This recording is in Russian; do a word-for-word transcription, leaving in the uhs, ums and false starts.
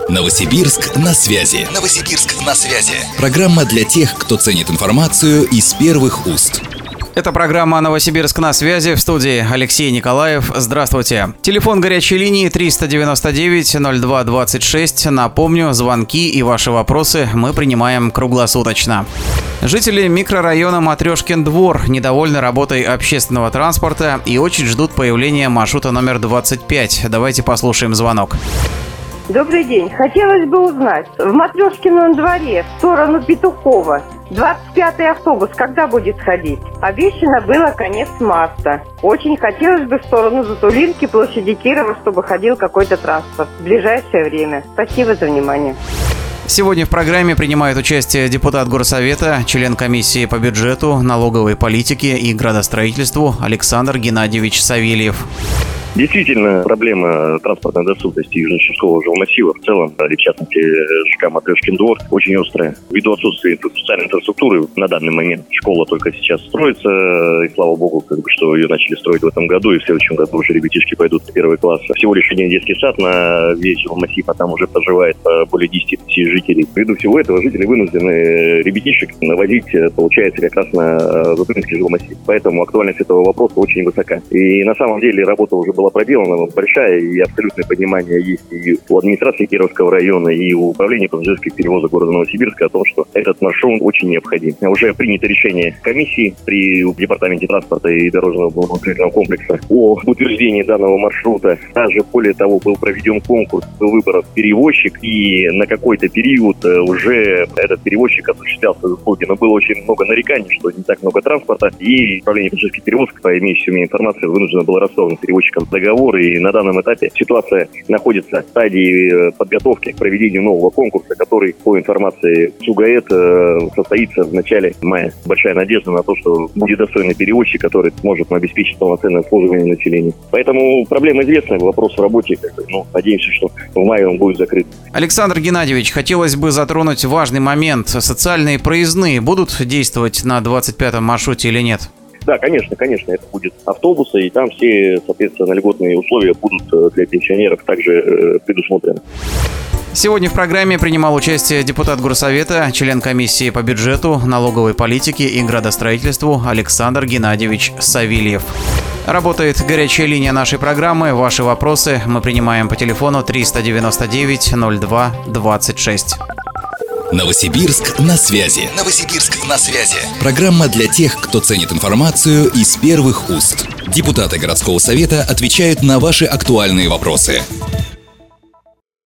Новосибирск на связи. Новосибирск на связи. Программа для тех, кто ценит информацию из первых уст. Это программа «Новосибирск на связи», в студии Алексей Николаев. Здравствуйте. Телефон горячей линии триста девяносто девять ноль два двадцать шесть. Напомню, звонки и ваши вопросы мы принимаем круглосуточно. Жители микрорайона Матрешкин двор недовольны работой общественного транспорта и очень ждут появления маршрута номер двадцать пять. Давайте послушаем звонок. Добрый день. Хотелось бы узнать, в Матрешкином дворе в сторону Петухова двадцать пятый автобус когда будет ходить? Обещано было конец марта. Очень хотелось бы в сторону Затулинки, площади Кирова, чтобы ходил какой-то транспорт в ближайшее время. Спасибо за внимание. Сегодня в программе принимает участие депутат Горсовета, член комиссии по бюджету, налоговой политике и градостроительству Александр Геннадьевич Савельев. Действительно, проблема транспортной доступности Южно-Чемского жилмассива в целом, и в частности ЖК Матрешкин двор, очень острая. Ввиду отсутствия социальной инфраструктуры на данный момент школа только сейчас строится, и слава богу, как бы, что ее начали строить в этом году, и в следующем году уже ребятишки пойдут в первый класс. Всего лишь один детский сад на весь жилмассив, а там уже проживает более десяти тысяч жителей. Ввиду всего этого жители вынуждены ребятишек навозить, получается, как раз на Затулинский жилмассив. Поэтому актуальность этого вопроса очень высока. И на самом деле работа уже была проделана большая, и абсолютное понимание есть и у администрации Кировского района, и у управления пассажирских перевозок города Новосибирска о том, что этот маршрут очень необходим. Уже принято решение комиссии при департаменте транспорта и дорожного благоустройственного комплекса о утверждении данного маршрута. Даже более того, был проведен конкурс, был выбран перевозчик, и на какой-то период уже этот перевозчик осуществлял свои услуги. Но было очень много нареканий, что не так много транспорта, и управление пассажирских перевозок, по имеющейся мне информации, вынуждено было расторгнуть перевозчикам договор, и на данном этапе ситуация находится в стадии подготовки к проведению нового конкурса, который, по информации СУГАЭТ, состоится в начале мая. Большая надежда на то, что будет достойный перевозчик, который сможет обеспечить полноценное обслуживание населения. Поэтому проблема известна, вопрос в работе. Ну, надеемся, что в мае он будет закрыт. Александр Геннадьевич, хотелось бы затронуть важный момент. Социальные проездные будут действовать на двадцать пятом маршруте или нет? Да, конечно, конечно, это будет автобусы, и там все, соответственно, льготные условия будут для пенсионеров также э, предусмотрены. Сегодня в программе принимал участие депутат Горсовета, член комиссии по бюджету, налоговой политике и градостроительству Александр Геннадьевич Савельев. Работает горячая линия нашей программы. Ваши вопросы мы принимаем по телефону триста девяносто девять ноль два двадцать шесть. Новосибирск на связи. Новосибирск на связи. Программа для тех, кто ценит информацию из первых уст. Депутаты городского совета отвечают на ваши актуальные вопросы.